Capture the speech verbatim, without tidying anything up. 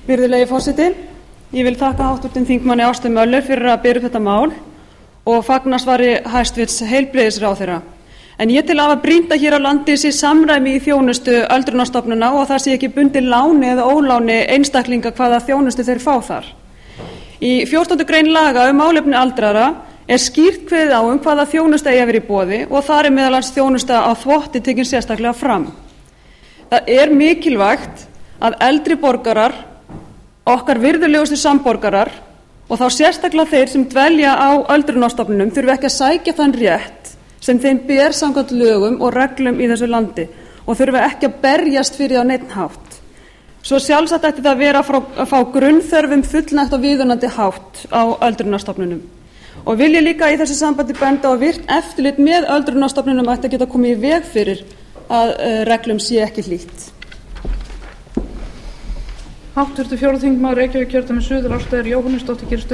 Virðulegi forseti. Ég vil þakka háttvirtum þingmanni Ástu Möller fyrir að bera upp þetta mál og fagna svari hæstvirts heilbrigðisráðherra. En ég tel afar brýnt að hér á landi sé samræmi í þjónustu öldrunarstofnana og það sé ekki bundið láni eða óláni einstaklinga hvaða þjónustu þeir fá þar. Í fjórtándu grein laga um málefni aldraðra er skýrt kveðið á um hvaða þjónusta eigi að vera í boði og þar er meðal annars þjónusta á þvotti tekin sérstaklega fram. Það er mikilvægt að eldri borgarar, okkar virðulegustu samborgarar og þá sérstaklega þeir sem dvelja á öldrunarstofnunum þurfi ekki að sækja þann rétt sem þeim ber samkvæmt lögum og reglum í þessu landi og þurfi ekki að berjast fyrir á neinn hátt. Svo sjálfsagt ætti það að vera að fá grunnþörfum fullnægt og viðunandi hátt á öldrunarstofnunum. Og vil ég líka í þessu sambandi benda á virt eftirlit með öldrunarstofnunum ætti að geta komið í veg fyrir að reglum sé ekki hlýtt. Háttvirtur fjórði þingmaður Reykjavíkurkjördæmis suður Ásta R. Jóhannesdóttir gerir